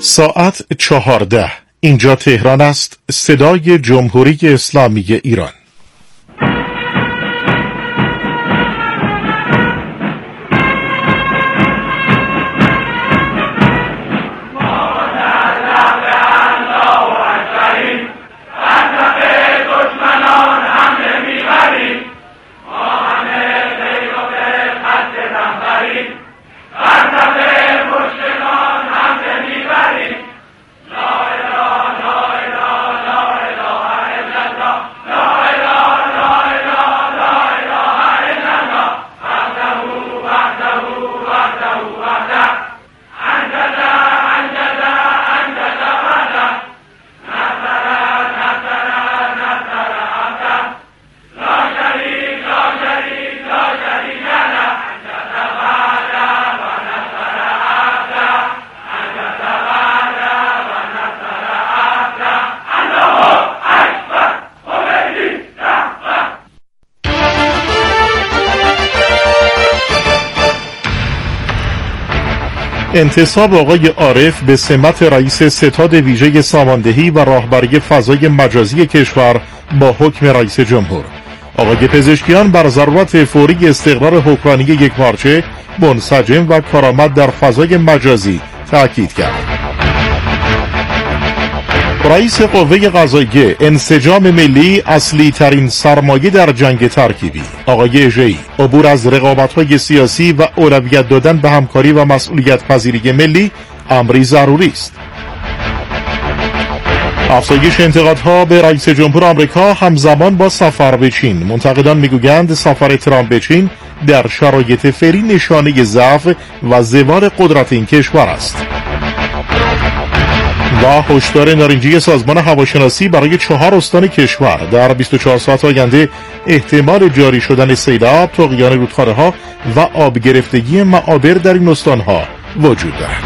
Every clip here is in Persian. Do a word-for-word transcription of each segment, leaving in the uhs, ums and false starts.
ساعت چهارده. اینجا تهران است. صدای جمهوری اسلامی ایران. انتصاب آقای عارف به سمت رئیس ستاد ویژه ساماندهی و راهبری فضای مجازی کشور با حکم رئیس جمهور. آقای پزشکیان بر ضرورت فوری استقرار حکمرانی یکپارچه، منسجم و کارآمد در فضای مجازی تأکید کرد. رئیس قوه قضاییه: انسجام ملی اصلی ترین سرمایه در جنگ ترکیبی. آقای اژه‌ای: عبور از رقابت‌های سیاسی و اولویت دادن به همکاری و مسئولیت پذیری ملی امری ضروری است. افزایش انتقادها به رئیس جمهور آمریکا همزمان با سفر به چین. منتقدان میگویند سفر ترامپ به چین در شرایط فعلی نشانه ضعف و زوال قدرت این کشور است. و هشدار نارنجی سازمان هواشناسی برای چهار استان کشور: در بیست و چهار ساعت آینده احتمال جاری شدن سیلاب، طغیان رودخانه‌ها و آب گرفتگی معابر در این استانها وجود دارد.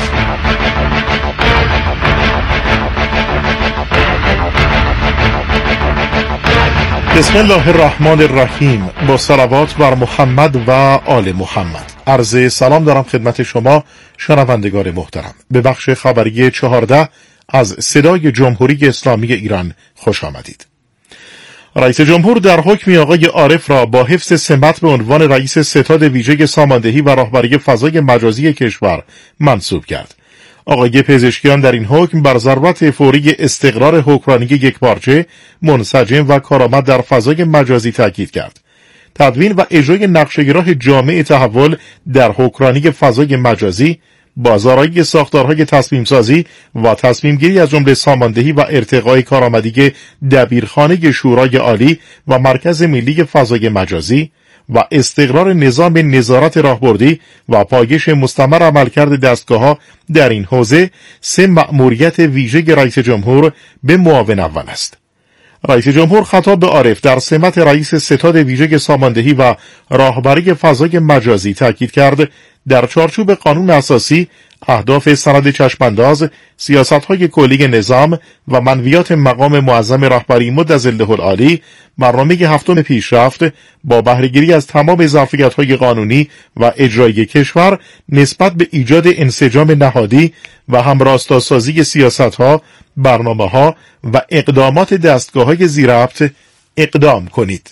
بسم الله الرحمن الرحیم. با صلوات بر محمد و آل محمد. عرض سلام دارم خدمت شما شنوندگان محترم. به بخش خبری چهارده از صدای جمهوری اسلامی ایران خوش آمدید. رئیس جمهور در حکم آقای عارف را با حفظ سمت به عنوان رئیس ستاد ویژه ساماندهی و راهبری فضای مجازی کشور منصوب کرد. آقای پزشکیان در این حکم بر ضرورت فوری استقرار حکمرانی یکپارچه، منسجم و کارآمد در فضای مجازی تاکید کرد. تدوین و اجرای نقشه‌راه جامع تحول در حکمرانی فضای مجازی، بازآرایی ساختارهای تصمیم‌سازی و تصمیم‌گیری از جمله ساماندهی و ارتقای کارآمدی دبیرخانه شورای عالی و مرکز ملی فضای مجازی و استقرار نظام نظارت راهبردی و پایش مستمر عملکرد دستگاه‌ها در این حوزه سه مأموریت ویژه رئیس جمهور به معاون اول است. رئیس جمهور خطاب به عارف در سمت رئیس ستاد ویژه ساماندهی و راهبری فضای مجازی تاکید کرد در چارچوب قانون اساسی، اهداف سند چشمانداز، سیاست‌های کلی نظام و منویات مقام معظم رهبری مدظله العالی، برنامه هفتم پیشرفت با بهره‌گیری از تمام ظرفیت‌های قانونی و اجرایی کشور نسبت به ایجاد انسجام نهادی و همراستاسازی سیاست‌ها، برنامه‌ها و اقدامات دستگاه‌های زیرربط اقدام کنید.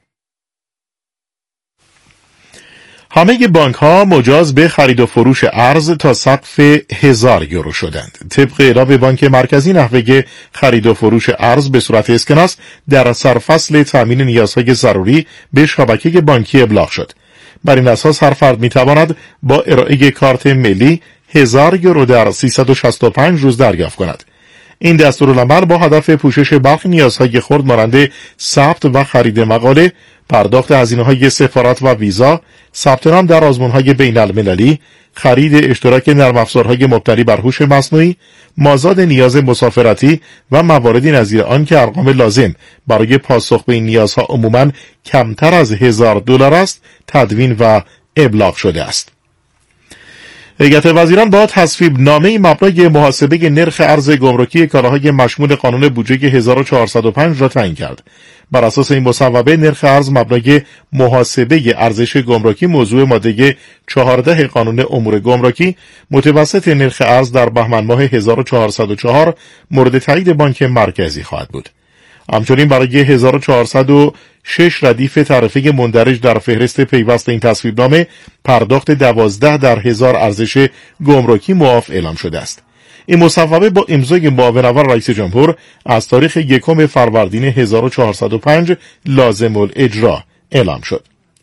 همه بانک ها مجاز به خرید و فروش ارز تا سقف هزار یورو شدند. طبق اعلام بانک مرکزی نحوه خرید و فروش ارز به صورت اسکناس در سرفصل تامین نیازهای ضروری به شبکه بانکی ابلاغ شد. بر این اساس هر فرد می تواند با ارائه کارت ملی هزار یورو در سیصد و شصت و پنج روز دریافت کند. این دستورالعمل با هدف پوشش برخی نیازهای خرد مانند ثبت و خرید مقاله، پرداخت هزینه‌های سفارت و ویزا، ثبت نام در آزمون‌های بین‌المللی، خرید اشتراک نرم افزارهای مبتنی بر هوش مصنوعی، مازاد نیاز مسافرتی و مواردی نظیر آن که ارقام لازم برای پاسخ به این نیازها عموماً کمتر از هزار دلار است، تدوین و ابلاغ شده است. هیئت وزیران با تصویب نامه مبنای محاسبه نرخ ارز گمرکی کالاهای مشمول قانون بودجه هزار و چهارصد و پنج را تعیین کرد. بر اساس این مصوبه نرخ ارز مبنای محاسبه ارزش گمرکی موضوع ماده چهارده قانون امور گمرکی متوسط نرخ ارز در بهمن ماه هزار و چهارصد و چهار مورد تایید بانک مرکزی خواهد بود. همچنین برای هزار و چهارصد و شش ردیف تعرفه مندرج در فهرست پیوست این تصویبنامه پرداخت دوازده در هزار ارزش گمرکی معاف اعلام شده است. این مصوبه با امضای معاون اول رئیس جمهور از تاریخ یکم فروردین هزار و چهارصد و پنج لازم الاجرا اعلام شد.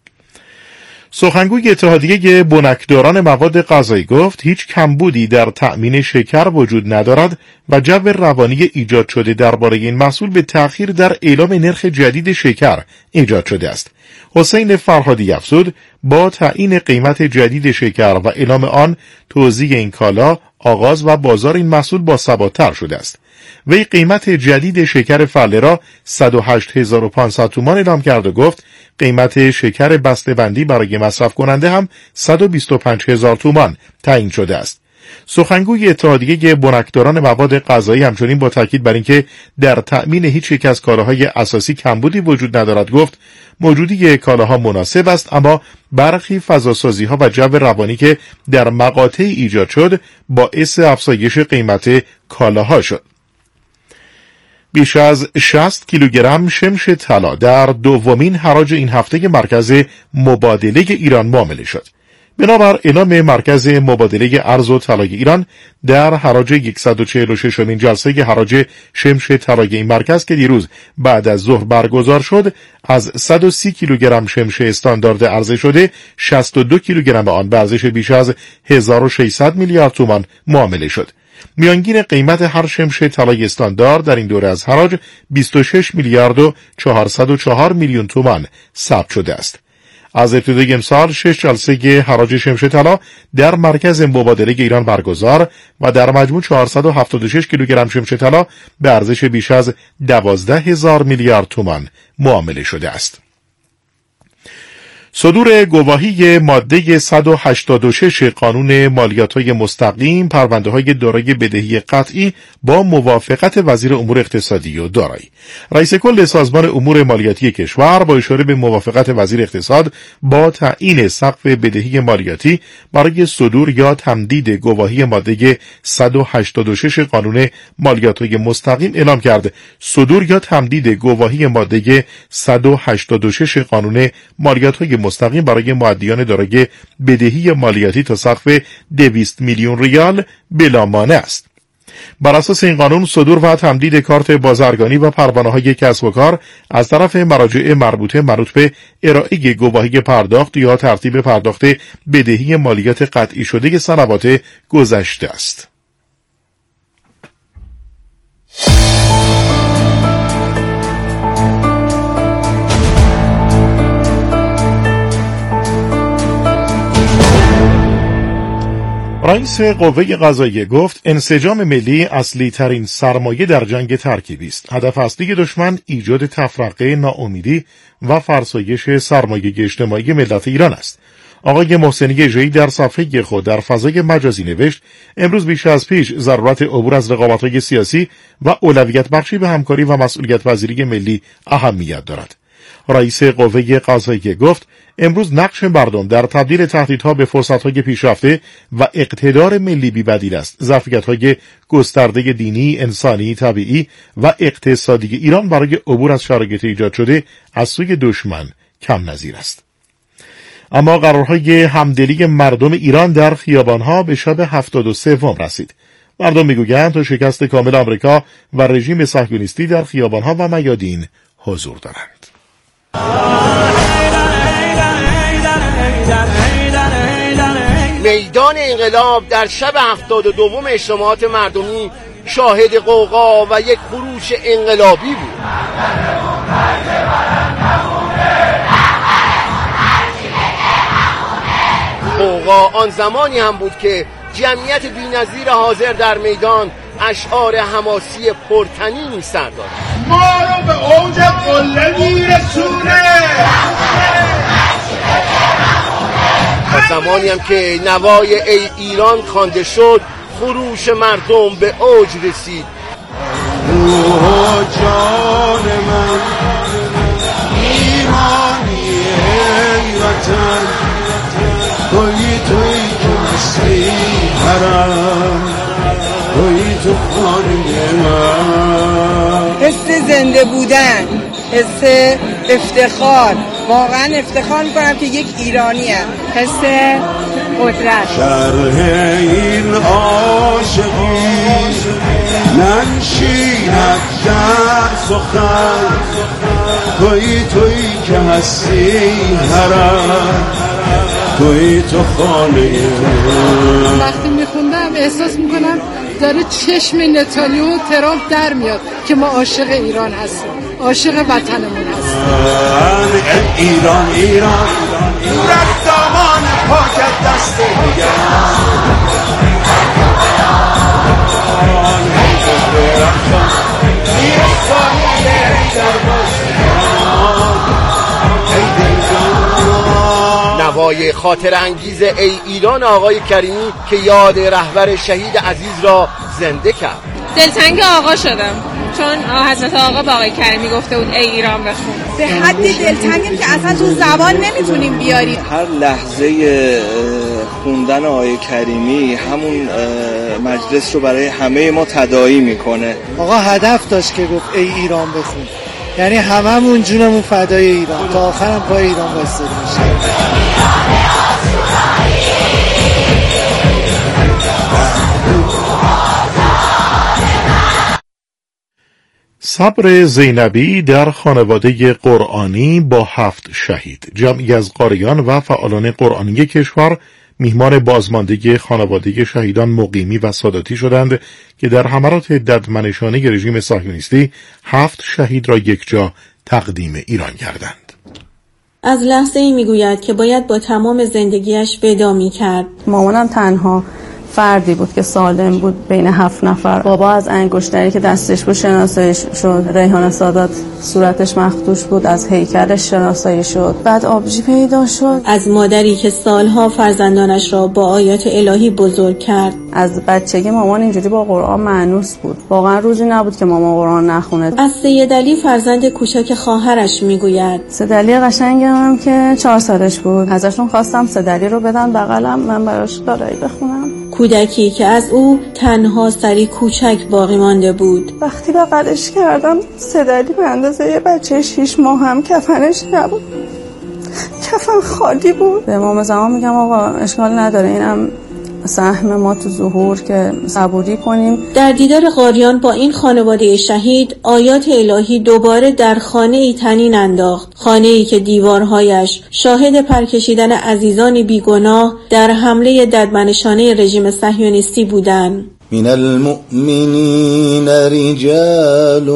سخنگوی اتحادیه بنکداران مواد غذایی گفت هیچ کمبودی در تأمین شکر وجود ندارد و جو روانی ایجاد شده درباره این محصول به تأخیر در اعلام نرخ جدید شکر ایجاد شده است. حسین فرهادی افزود با تعیین قیمت جدید شکر و اعلام آن توزیع این کالا آغاز و بازار این محصول باثبات‌تر شده است. وی قیمت جدید شکر فله را صد و هشت هزار و پانصد تومان اعلام کرد و گفت قیمت شکر بسته‌بندی برای مصرف کننده هم صد و بیست و پنج هزار تومان تعیین شده است. سخنگوی اتحادیه بنکداران مواد غذایی همچنین با تاکید بر اینکه در تأمین هیچ یک از کالاهای اساسی کمبودی وجود ندارد گفت موجودی کالاها مناسب است، اما برخی فضاسازی‌ها و جو روانی که در مقاطعی ایجاد شد باعث افزایش قیمت کالاها شد. بیش از شصت کیلوگرم شمش طلا در دومین حراج این هفته مرکز مبادله ایران معامله شد. بنابر اعلام مرکز مبادله ارز و طلای ایران در حراج صد و چهل و ششمین جلسه حراج شمش طلای این مرکز که دیروز بعد از ظهر برگزار شد از صد و سی کیلوگرم شمش استاندارد عرضه شده شصت و دو کیلوگرم آن به ارزش بیش از هزار و ششصد میلیارد تومان معامله شد. میانگین قیمت هر شمش طلای استاندارد در این دوره از حراج بیست و شش میلیارد و چهارصد و چهار میلیون تومان ثبت شده است. از ابتدای امسال شش جلسه حراج شمش طلا در مرکز مبادله ایران برگزار و در مجموع چهارصد و هفتاد و شش کیلوگرم شمش طلا به ارزش بیش از دوازده هزار میلیارد تومان معامله شده است. صدور گواهی ماده صد و هشتاد و شش قانون مالیات‌های مستقیم پرونده‌های دارای بدهی قطعی با موافقت وزیر امور اقتصادی و دارایی. رئیس کل سازمان امور مالیاتی کشور با اشاره به موافقت وزیر اقتصاد با تعیین سقف بدهی مالیاتی برای صدور یا تمدید گواهی ماده صد و هشتاد و شش قانون مالیات‌های مستقیم اعلام کرد صدور یا تمدید گواهی ماده صد و هشتاد و شش قانون مالیات‌های مستقیم برای مؤدیان دارای بدهی مالیاتی تا سقف دویست میلیون ریال بلا مانع است. بر اساس این قانون صدور و تمدید کارت بازرگانی و پروانه‌های کسب و کار از طرف مراجع مربوطه مربوط به ارائه گواهی پرداخت یا ترتیب پرداخت بدهی مالیات قطعی شده سنوات گذشته است. رئیس قوه قضاییه گفت انسجام ملی اصلی ترین سرمایه در جنگ ترکیبی است. هدف اصلی دشمن ایجاد تفرقه، ناامیدی و فرسایش سرمایه اجتماعی ملت ایران است. آقای محسنی ژی در صفحه خود در فضای مجازی نوشت امروز بیش از پیش ضرورت عبور از رقابت‌های سیاسی و اولویت بخشی به همکاری و مسئولیت پذیری ملی اهمیت دارد. رئیس قوه قضاییه گفت امروز نقش مردم در تبدیل تهدیدها به فرصت‌های پیشرفته و اقتدار ملی بی‌بدیل است. ظرفیت‌های گسترده دینی، انسانی، طبیعی و اقتصادی ایران برای عبور از شرایط ایجاد شده از سوی دشمن کم نظیر است. اما قرارهای همدلی مردم ایران در خیابان‌ها به شب هفتاد و سوم رسید. مردم میگویند تا شکست کامل آمریکا و رژیم صهیونیستی در خیابان‌ها و میادین حضور دارند. میدان انقلاب در شب هفتاد و دوم اجتماعات مردمی شاهد غوغا و یک خروش انقلابی بود. غوغا آن زمانی هم بود که جمعیت بی‌نظیر حاضر در میدان اشعار حماسی پرتنینی سر داد. ما رو به اوج قله میرسونه. خسته زمانی هم که نوای ای ایران خوانده شد، خروش مردم به اوج رسید. روح و جان من ایرانی ای وطن، توی توی که مسیح حرم، توی تو خانه من. حس زنده بودن، حس افتخار، واقعا افتخار میکنم که یک ایرانی هم. حس قدرت. شرح این عاشقی ننشیند در سخن، توی توی که هستی حرم، توی تو خانه من. وقتی میخوندم احساس میکنم داره چشم نتانیاهو و ترامپ در میاد که ما عاشق ایران هستیم، عاشق وطنمون هستیم. ایران ایران دور از دامان پاکت دست دیگران، نوای خاطر انگیز ای ایران آقای کریمی که یاد رهبر شهید عزیز را زنده کرد. دلتنگ آقا شدم چون حضرت آقا با آقای کریمی گفته بود ای ایران بخون. به حدی دلتنگیم که اصلا تو زبان نمیتونیم بیاریم. هر لحظه خوندن آقای کریمی همون مجلس رو برای همه ما تداعی میکنه. آقا هدف داشت که گفت ای ایران بخون، یعنی هممون جونمون فدای ایران، تا آخرم پای ایران وایساده میشه. صبر زینبی در خانواده قرآنی با هفت شهید. جمعی از قاریان و فعالان قرآنی کشور میهمان بازماندگی خانواده شهیدان مقیمی و ساداتی شدند که در حملات ددمنشانه رژیم صهیونیستی هفت شهید را یکجا تقدیم ایران کردند. از لحظه ای میگوید که باید با تمام زندگیش ودا می‌کرد. مامانم تنها فردی بود که سالم بود بین هفت نفر. بابا از انگشتری که دستش بود شناسایی شد. ریحان سادات صورتش مخدوش بود، از هیکلش شناسایی شد. بعد آبجی پیدا شد. از مادری که سالها فرزندانش را با آیات الهی بزرگ کرد. از بچگی مامان اینجوری با قرآن مانوس بود. واقعا روزی نبود که مامان قرآن نخونه. از سید علی فرزند کوچک خواهرش میگوید. سید علی قشنگم هم که چهار سالش بود. ازشون خواستم سید علی رو بدن بغلم، من براش دارایی بخونم. کودکی که از او تنها سری کوچک باقی مانده بود. وقتی بغلش کردم سید علی به اندازه یه بچه شیش ماه هم کفنش نبود، کفن خالی بود. به امام زمان میگم آقا اشکال نداره، اینم سهم ما تو ظهور که صبوری کنیم. در دیدار قاریان با این خانواده شهید آیات الهی دوباره در خانه ای تنین انداخت، خانه ای که دیوارهایش شاهد پرکشیدن عزیزانی بیگناه در حمله ددمنشانه رژیم صهیونیستی بودند. من المؤمنین رجال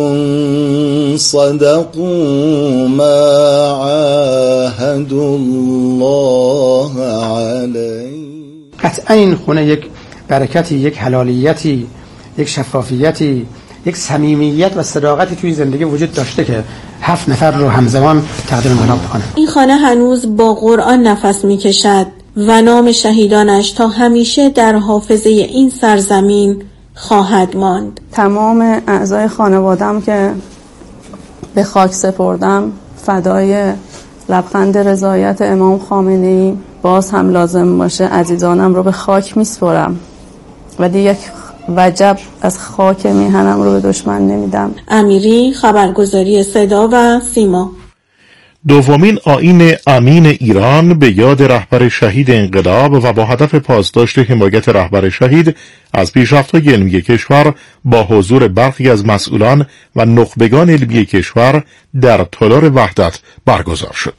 صدقوا ما عاهدوا الله علیه. قطعا این خونه یک برکتی، یک حلالیتی، یک شفافیتی، یک صمیمیت و صداقتی توی زندگی وجود داشته که هفت نفر رو همزمان تقدیم انقلاب کنه. این خانه هنوز با قرآن نفس میکشد و نام شهیدانش تا همیشه در حافظه این سرزمین خواهد ماند. تمام اعضای خانوادم که به خاک سپردم فدای لبخند رضایت امام خامنه‌ای باز هم لازم باشه عزیزانم رو به خاک میسپرم و دیگه یک وجب از خاک میهنم رو به دشمن نمیدم. امیری، خبرگزاری صدا و سیما. دومین آیین امین ایران به یاد رهبر شهید انقلاب و با هدف پاسداشت حمایت رهبر شهید از پیشرفت‌های علمی کشور با حضور برخی از مسئولان و نخبگان علمی کشور در تالار وحدت برگزار شد.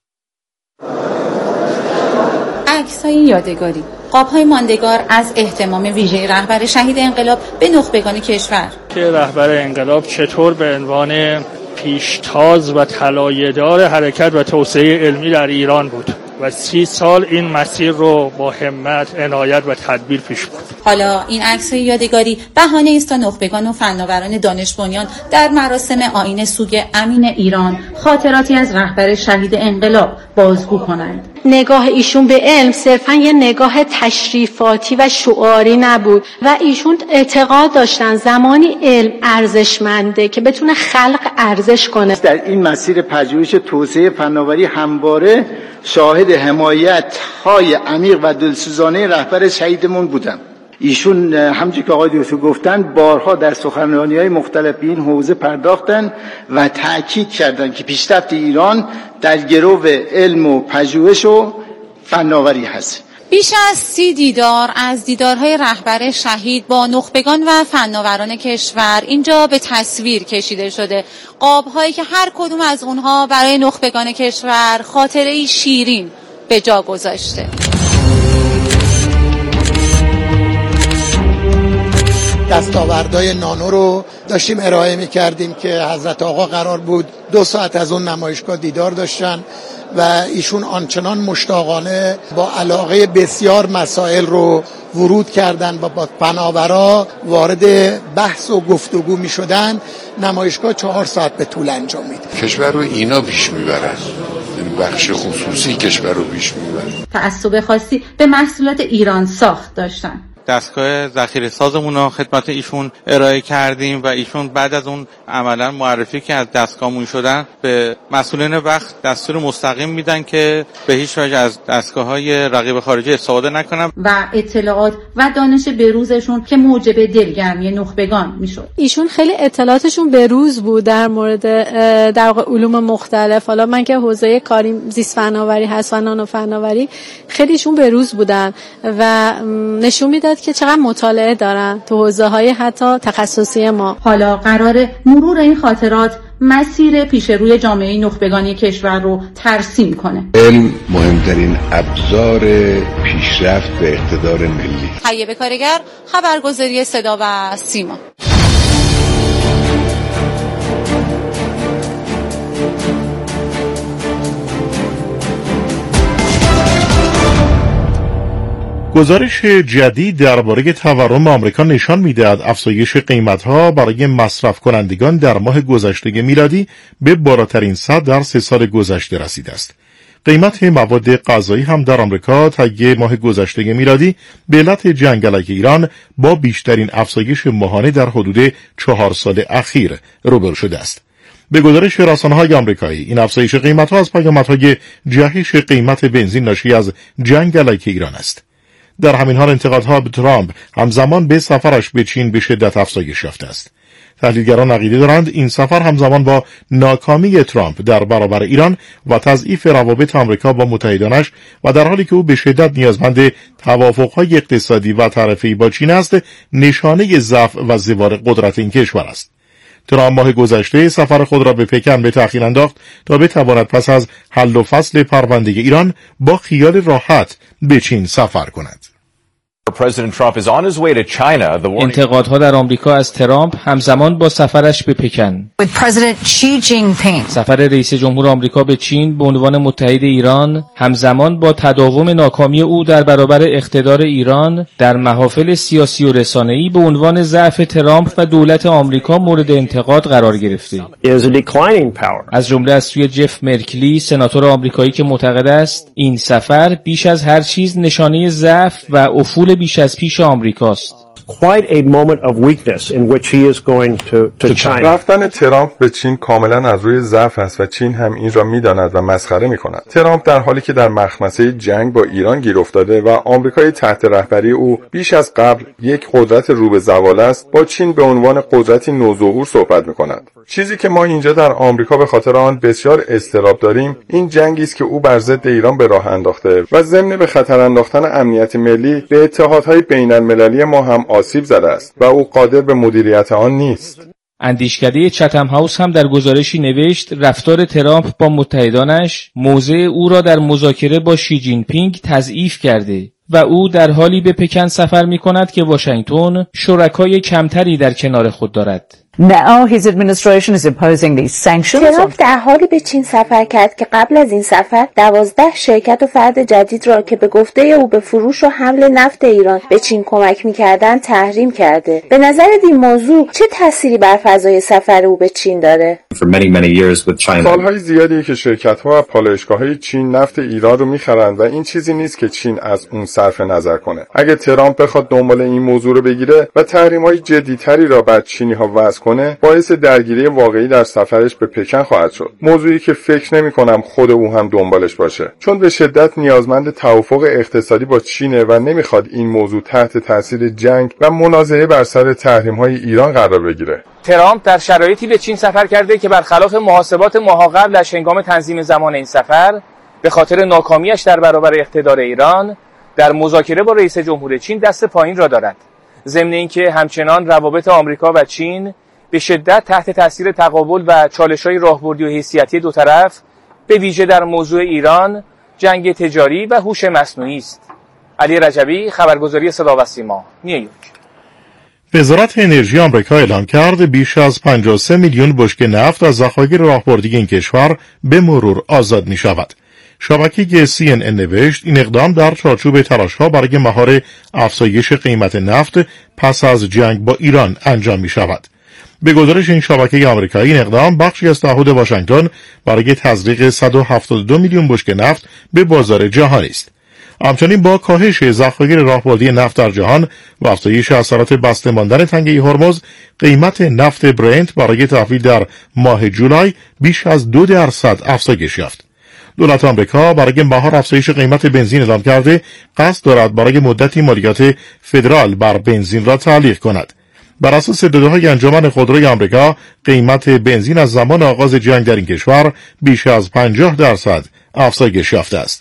عکس‌های یادگاری، قاب‌های ماندگار از اهتمام ویژه رهبر شهید انقلاب به نخبگان کشور که رهبر انقلاب چطور به عنوان پیشتاز و طلایه‌دار حرکت و توسعه علمی در ایران بود و سی سال این مسیر رو با همت، عنایت و تدبیر پیش برد. حالا این عکس‌های یادگاری بهانه است تا نخبگان و فناوران دانش بنیان در مراسم آیین سوگ امین ایران خاطراتی از رهبر شهید انقلاب بازگو کنند. نگاه ایشون به علم صرفا یه نگاه تشریفاتی و شعاری نبود و ایشون اعتقاد داشتن زمانی علم ارزشمنده که بتونه خلق ارزش کنه. در این مسیر پژوهش توسعه فناوری همواره شاهد حمایت های عمیق و دلسوزانه رهبر شهیدمون بودم. ایشون همچنین که آقای دکتر گفتن بارها در سخنرانی‌های مختلف به این حوزه پرداختن و تأکید کردند که پیشرفت ایران در گرو علم و پژوهش و فناوری هست. بیش از سی دیدار از دیدارهای رهبر شهید با نخبگان و فناوران کشور اینجا به تصویر کشیده شده. قاب‌هایی که هر کدوم از اونها برای نخبگان کشور خاطره‌ای شیرین به جا گذاشته. دستاوردهای نانو رو داشتیم ارائه می کردیم که حضرت آقا قرار بود دو ساعت از اون نمایشگاه دیدار داشتن و ایشون آنچنان مشتاقانه با علاقه بسیار مسائل رو ورود کردن و با فناورا وارد بحث و گفتگو می شدن. نمایشگاه چهار ساعت به طول انجام میده. کشور رو اینا پیش میبرن، بخش خصوصی کشور رو پیش میبرن. تعصب خاصی به محصولات ایران ساخت داشتن. دستگاه ذخیره سازمون رو خدمت ایشون ارائه کردیم و ایشون بعد از اون عملا معرفی که از دستگاهمون شدن به مسئولین وقت دستور مستقیم میدن که به هیچ وجه از دستگاه‌های رقیب خارجی استفاده نکنن و اطلاعات و دانش بروزشون که موجب دلگرمی نخبگان میشد. ایشون خیلی اطلاعاتشون بروز بود در مورد در واقع علوم مختلف. حالا من که حوزه کاریم زیست فناوری هست و نانو فناوری، خیلیشون بروز بودن و نشون میداد که چقدر مطالعه دارن تو حوزه‌های حتی تخصصی ما. حالا قراره مرور این خاطرات مسیر پیش روی جامعه نخبگانی کشور رو ترسیم کنه. علم مهمترین ابزار پیشرفت به اقتدار ملی. طیبه کارگر، خبرگزاری صدا و سیما. گزارش جدید درباره تورم آمریکا نشان می‌دهد افزایش قیمت‌ها برای مصرف کنندگان در ماه گذشته میلادی به بالاترین سطح در سه سال گذشته رسیده است. قیمت مواد غذایی هم در آمریکا طی ماه گذشته میلادی به علت جنگ علیه ایران با بیشترین افزایش ماهانه در حدود چهار سال اخیر روبرو شده است. به گزارش رسانه‌های آمریکایی، این افزایش قیمت‌ها از پیامدهای جهش قیمت بنزین ناشی از جنگ علیه ایران است. در همین حال انتقادها به ترامپ همزمان به سفرش به چین به شدت افزایش یافته است. تحلیلگران عقیده دارند این سفر همزمان با ناکامی ترامپ در برابر ایران و تضعیف روابط آمریکا با متحدانش و در حالی که او به شدت نیازمند توافق‌های اقتصادی و تعرفه‌ای با چین است، نشانه ضعف و زوال قدرت این کشور است. ترامپ ماه گذشته سفر خود را به پکن به تأخیر انداخت تا بتواند پس از حل و فصل پرونده ایران با خیال راحت به چین سفر کند. انتقادها در آمریکا از ترامپ همزمان با سفرش به پکن. سفر رئیس جمهور آمریکا به چین به عنوان متحد ایران همزمان با تداوم ناکامی او در برابر اقتدار ایران در محافل سیاسی و رسانه‌ای به عنوان ضعف ترامپ و دولت آمریکا مورد انتقاد قرار گرفته. از جمله از سوی جف مرکلی، سناتور آمریکایی که معتقد است این سفر بیش از هر چیز نشانه ضعف و افول بیش از پیش آمریکاست. Quite a moment of weakness in which he is going to, to China. رفتن ترامپ به چین کاملا از روی ضعف است و چین هم این را می‌داند و مسخره می‌کند. ترامپ در حالی که در مخمسه جنگ با ایران گیر افتاده و آمریکای تحت رهبری او بیش از قبل یک قدرت رو به زوال است، با چین به عنوان قدرتی نوظهور صحبت می‌کند. چیزی که ما اینجا در آمریکا به خاطر آن بسیار اضطراب داریم، این جنگی است که او بر ضد ایران به راه انداخته و ضمن به خطر انداختن امنیت ملی به اتحادهای بین‌المللی ما هم آسیب زده است و او قادر به مدیریت آن نیست. اندیشکده چتم هاوس هم در گزارشی نوشت رفتار ترامپ با متحدانش موضع او را در مذاکره با شی جین پینگ تضعیف کرده و او در حالی به پکن سفر می کند که واشنگتن شرکای کمتری در کنار خود دارد. Now his administration is imposing these sanctions. ترامپ در حالی به چین سفر کرد که قبل از این سفر دوازده شرکت و فرد جدید را که به گفته او به فروش و حمل نفت ایران به چین کمک می‌کردند تحریم کرده. به نظرت این موضوع چه تأثیری بر فضای سفر او به چین داره؟ سالهای زیادی که شرکت‌ها و پالایشگاه‌های چین نفت ایران رو می‌خرند و این چیزی نیست که چین از اون صرف نظر کنه. اگه ترامپ بخواد دنبال این موضوع رو بگیره و تحریم‌های جدی‌تری را بر چینی‌ها وضع کنه، باعث درگیری واقعی در سفرش به پکن خواهد شد. موضوعی که فکر نمی‌کنم خود او هم دنبالش باشه، چون به شدت نیازمند توافق اقتصادی با چینه و نمی‌خواد این موضوع تحت تاثیر جنگ و منازعه بر سر تحریم‌های ایران قرار بگیره. ترامپ در شرایطی به چین سفر کرده که برخلاف محاسبات ماها قبل از هنگام تنظیم زمان این سفر، به خاطر ناکامیش در برابر اقتدار ایران در مذاکره با رئیس جمهور چین دست پایین را دارد. ضمن اینکه همچنان روابط آمریکا و چین به شدت تحت تاثیر تقابل و چالش‌های راهبردی و حیثیتی دو طرف، به ویژه در موضوع ایران، جنگ تجاری و هوش مصنوعی است. علی رجبی، خبرگزاری صدا و سیما، نیویورک. وزارت انرژی آمریکا اعلام کرد بیش از پنجاه و سه میلیون بشکه نفت از ذخایر راهبردی این کشور به مرور آزاد می شود. شبکه سی ان ان نوشت این اقدام در چارچوب تلاش‌ها برای مهار افزایش قیمت نفت پس از جنگ با ایران انجام می شود. به گزارش این شبکه آمریکایی، این اقدام بخشی از تعهد واشنگتن برای تزریق صد و هفتاد و دو میلیون بشکه نفت به بازار جهانی است. همچنین با کاهش ذخایر راهبردی نفت در جهان و افزایش اثرات بسته ماندن تنگه هرمز، قیمت نفت برنت برای تحویل در ماه جولای بیش از دو درصد افزایش یافت. دولت آمریکا برای مهار افزایش قیمت بنزین اعلام کرده قصد دارد برای مدتی مالیات فدرال بر بنزین را تعلیق کند. بر اساس داده‌های انجمن خودروی آمریکا، قیمت بنزین از زمان آغاز جنگ در این کشور بیش از پنجاه درصد افزایش یافته است.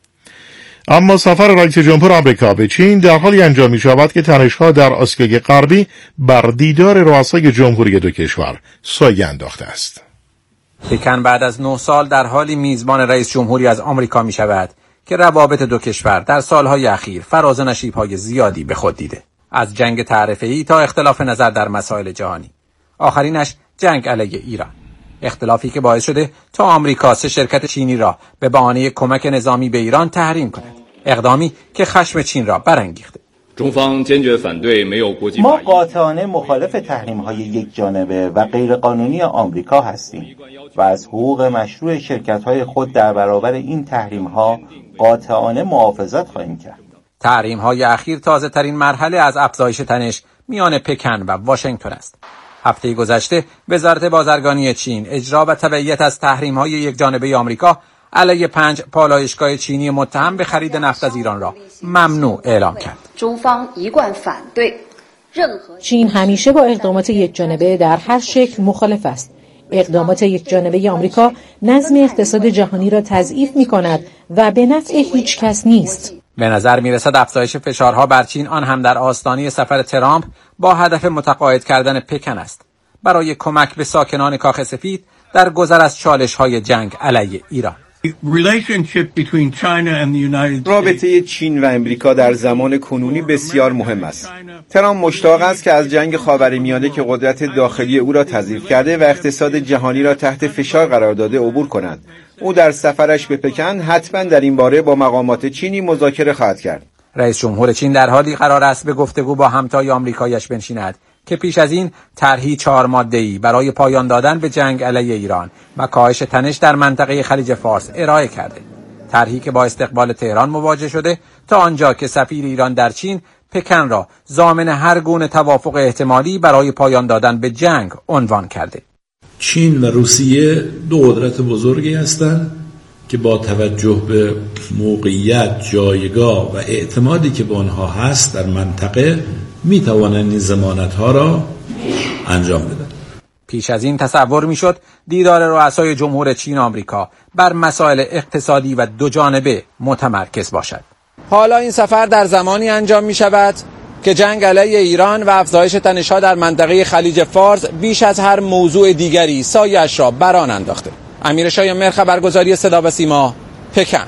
اما سفر رئیس جمهور آمریکا به چین در حالی انجام می شود که تنش‌ها در آسیای غربی بر دیدار رؤسای جمهوری دو کشور سایه انداخته است. پکن بعد از نه سال در حالی میزبان رئیس جمهوری از آمریکا می شود که روابط دو کشور در سالهای اخیر فراز و نشیب‌های زیادی به خود دیده. از جنگ تعرفه‌ای تا اختلاف نظر در مسائل جهانی. آخرینش جنگ علیه ایران. اختلافی که باعث شده تا آمریکا سه شرکت چینی را به بهانه کمک نظامی به ایران تحریم کند. اقدامی که خشم چین را برانگیخته. ما قاطعانه مخالف تحریم‌های یک جانبه و غیرقانونی آمریکا هستیم و از حقوق مشروع شرکت‌های خود در برابر این تحریم‌ها قاطعانه محافظت خواهیم کرد. تحریم‌های اخیر تازه ترین مرحله از افزایش تنش میان پکن و واشنگتن است. هفته گذشته وزارت بازرگانی چین اجرا و تبعیت از تحریم‌های یک جانبه آمریکا علیه پنج پالایشگاه چینی متهم به خرید نفت از ایران را ممنوع اعلام کرد. چین همیشه با اقدامات یک جانبه در هر شکل مخالف است. اقدامات یک جانبه آمریکا نظم اقتصاد جهانی را تضعیف می‌کند و به نفع هیچ کس نیست. به نظر می‌رسد افزایش فشارها بر چین، آن هم در آستانه سفر ترامپ، با هدف متقاعد کردن پکن است برای کمک به ساکنان کاخ سفید در گذر از چالش‌های جنگ علیه ایران. رابطه چین و امریکا در زمان کنونی بسیار مهم است. ترامپ مشتاق است که از جنگ خاورمیانه که قدرت داخلی او را تضعیف کرده و اقتصاد جهانی را تحت فشار قرار داده عبور کند. او در سفرش به پکن حتما در این باره با مقامات چینی مذاکره خواهد کرد. رئیس جمهور چین در حالی قرار است به گفتگو با همتای آمریکایش بنشیند که پیش از این طرحی چهار ماده‌ای برای پایان دادن به جنگ علیه ایران و کاهش تنش در منطقه خلیج فارس ارائه کرده. طرحی که با استقبال تهران مواجه شده تا آنجا که سفیر ایران در چین پکن را ضامن هر گونه توافق احتمالی برای پایان دادن به جنگ عنوان کرده. چین و روسیه دو قدرت بزرگی هستند که با توجه به موقعیت، جایگاه و اعتمادی که به آنها هست در منطقه می توانند این ضمانت‌ها را انجام بدن. پیش از این تصور میشد دیدار رؤسای جمهور چین و آمریکا بر مسائل اقتصادی و دو جانبه متمرکز باشد. حالا این سفر در زمانی انجام می شود که جنگ علیه ایران و افزایش تنش‌ها در منطقه خلیج فارس بیش از هر موضوع دیگری سایه‌اش را برآن انداخته. امیر شایان، خبرگزاری صدا و سیما، پکن.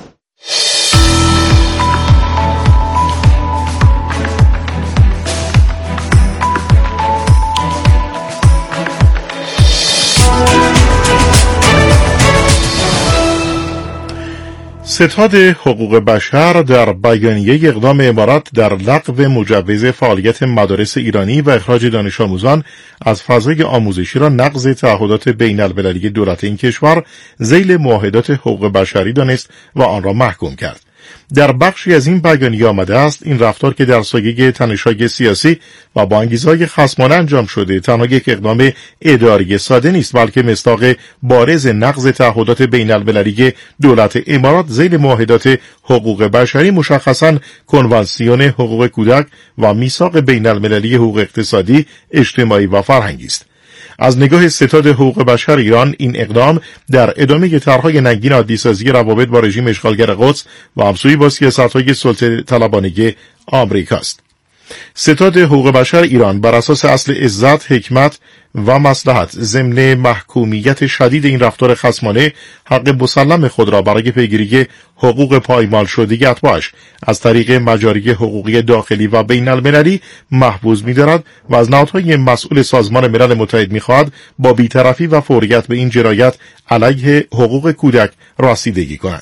ستاد حقوق بشر در بیانیه اقدام امارات در لغو مجوز فعالیت مدارس ایرانی و اخراج دانش آموزان از فضای آموزشی را نقض تعهدات بین المللی دولت این کشور ذیل معاهدات حقوق بشری دانست و آن را محکوم کرد. در بخشی از این بیانیه آمده است این رفتار که در سایه تنش‌های سیاسی و با انگیزه‌های خصمانه انجام شده تنها یک اقدام اداری ساده نیست، بلکه مصداق بارز نقض تعهدات بین المللی دولت امارات ذیل معاهدات حقوق بشری، مشخصاً کنوانسیون حقوق کودک و میثاق بین المللی حقوق اقتصادی، اجتماعی و فرهنگی است. از نگاه ستاد حقوق بشر ایران این اقدام در ادامه طرح‌های ننگین عادی‌سازی روابط با رژیم اشغالگر قدس و همسویی با سیاست‌های سلطه طلبانه آمریکاست. ستاد حقوق بشر ایران بر اساس اصل عزت، حکمت و مصلحت ضمن محکومیت شدید این رفتار خصمانه حق مسلم خود را برای پیگیری حقوق پایمال شده اتباعش از طریق مجاری حقوقی داخلی و بین المللی محفوظ می‌دارد و از نهادهای مسئول سازمان ملل متحد می‌خواهد با بی‌طرفی و فوریت به این جنایت علیه حقوق کودک رسیدگی کنند.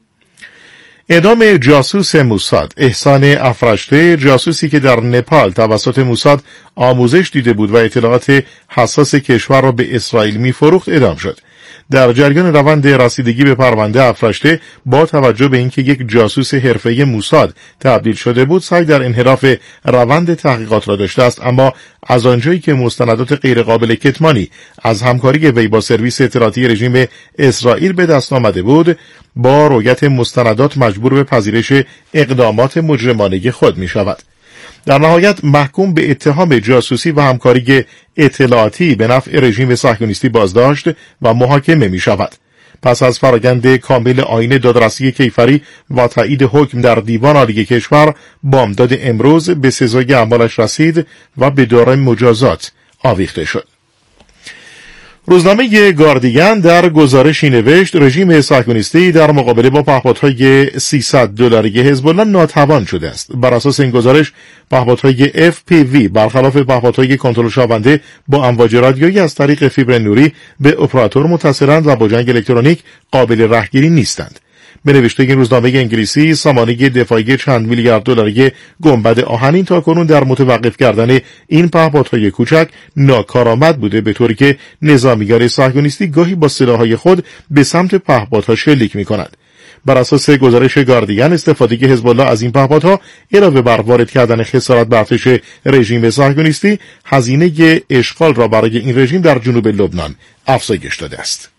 اعدام جاسوس موساد احسان افرشته، جاسوسی که در نپال توسط موساد آموزش دیده بود و اطلاعات حساس کشور را به اسرائیل می‌فروخت، اعدام شد. در جریان روند رسیدگی به پرونده افرشته با توجه به اینکه یک جاسوس حرفه‌ای موساد تبدیل شده بود، سعی در انحراف روند تحقیقات را داشته است، اما از آنجایی که مستندات غیرقابل کتمانی از همکاری وی با سرویس اطلاعاتی رژیم اسرائیل به دست آمده بود، با رؤیت مستندات مجبور به پذیرش اقدامات مجرمانه خود می شود. در نهایت محکوم به اتهام جاسوسی و همکاری اطلاعاتی به نفع رژیم صهیونیستی بازداشت و محاکمه می شود. پس از فرآیند کامل آیین دادرسی کیفری و تایید حکم در دیوان عالی کشور، بامداد امروز به سزای اعمالش رسید و به دار مجازات آویخته شد. روزنامه گاردین در گزارشی نوشت رژیم صهیونیستی در مقابله با پهپادهای سیصد دلاری حزب الله ناتوان شده است. بر اساس این گزارش پهپادهای اف پی وی برخلاف پهپادهای کنترل شونده با امواج رادیویی از طریق فیبر نوری به اپراتور متصلند و با جنگ الکترونیک قابل رهگیری نیستند. به نوشته این روزنامه انگلیسی، سامانه دفاعی چند میلیارد دلاری گنبد آهنین تاکنون در متوقف کردن این پهپادهای کوچک ناکارآمد بوده، به طوری که نظامیان صهیونیستی گاهی با سلاح‌های خود به سمت پهپادها شلیک می‌کنند. بر اساس گزارش گاردین، استفاده حزب الله از این پهپادها علاوه بر وارد کردن خسارت به ارتش رژیم صهیونیستی، هزینه اشغال را برای این رژیم در جنوب لبنان افزایش داده است.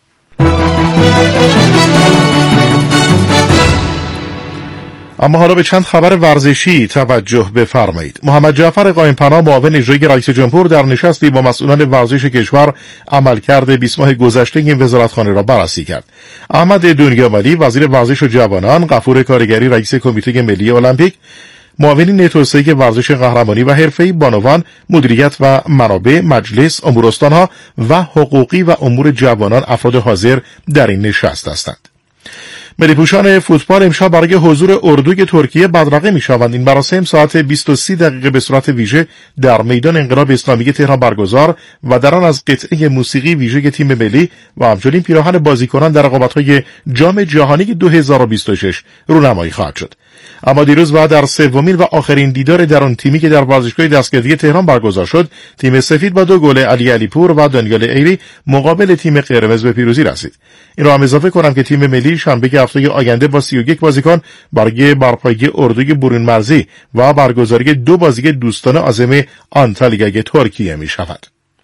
اما حالا به چند خبر ورزشی توجه بفرمایید. محمد جعفر قائم‌پناه، معاون اجرایی رئیس جمهور، در نشستی با مسئولان ورزش کشور عملکرد بیست ماه گذشته این وزارتخانه را بررسی کرد. احمد دنیاولی، وزیر ورزش و جوانان، غفور کارگری، رئیس کمیته ملی المپیک، معاونین توسعه ورزش قهرمانی و حرفه‌ای، بانوان، مدیریت و منابع، مجلس، امور استان‌ها و حقوقی و امور جوانان افراد حاضر در این نشست هستند. ملی‌پوشان فوتبال امشب برای حضور اردوی ترکیه بدرقه می‌شوند. این مراسم ساعت بیست و سه دقیقه به صورت ویژه در میدان انقلاب اسلامی تهران برگزار و در آن از قطعه موسیقی ویژه تیم ملی و همچنین پیراهن بازیکنان در رقابت‌های جام جهانی دو هزار و بیست و شش رونمایی خواهد شد. اما دیروز و در سومین و آخرین دیدار در آن تیمی که در ورزشگاه دستگردی تهران برگزار شد، تیم سفید با دو گل علی علیپور و دانیال ایری مقابل تیم قرمز به پیروزی رسید. این را هم اضافه کنم که تیم ملی شنبه هفته آینده با سی و یک بازیکن برای برپایی اردوی برون مرزی و برگزاری دو بازی دوستانه عازم آنتالیای ترکیه می شود.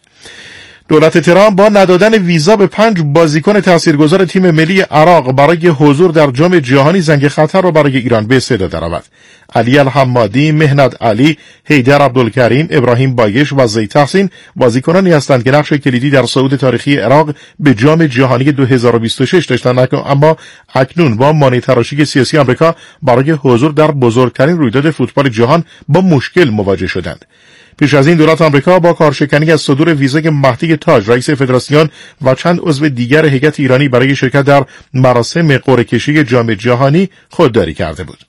دولت ترامپ با ندادن ویزا به پنج بازیکن تاثیرگذار تیم ملی عراق برای حضور در جام جهانی زنگ خطر را برای ایران به صدا درآورد. علی الحمادی، مهند علی، حیدر عبدالکریم، ابراهیم بایش و زید تحسین بازیکنانی هستند که نقش کلیدی در صعود تاریخی عراق به جام جهانی دو هزار و بیست و شش داشتند، اما اکنون با مانع تراشی سیاسی آمریکا برای حضور در بزرگترین رویداد فوتبال جهان با مشکل مواجه شدند. پیش از این دولت آمریکا با کارشکنی از صدور ویزای مهدی تاج، رئیس فدراسیون و چند عضو دیگر هیئت ایرانی برای شرکت در مراسم قرعه کشی جام جهانی خودداری کرده بود.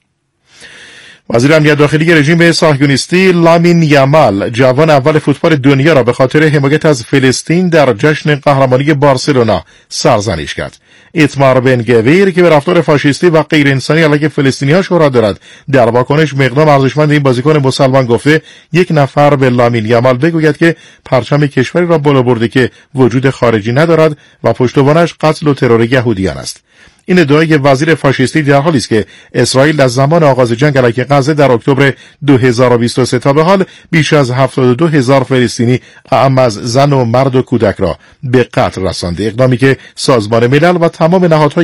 وزیر امنیت داخلی رژیم صهیونیستی لامین یامال، جوان اول فوتبال دنیا، را به خاطر حمایت از فلسطین در جشن قهرمانی بارسلونا سرزنش کرد. ایتمار بن گویر که به رفتار فاشیستی و غیر انسانی علیه فلسطینی‌ها شهرت دارد، در واکنش مقدام ارزشمند این بازیکن مسلمان گفته یک نفر به لامین یامال بگوید که پرچم کشوری را بالا برده که وجود خارجی ندارد و پشتوانش قتل و ترور یهودیان است. این ادعای وزیر فاشیستی در حالی است که اسرائیل از زمان آغاز جنگ علیه غزه در اکتبر دو هزار و بیست و سه تا به حال بیش از هفتاد و دو هزار فلسطینی اعم از زن و مرد و کودک را به قتل رسانده، اقدامی که سازمان ملل و تمام نهادهای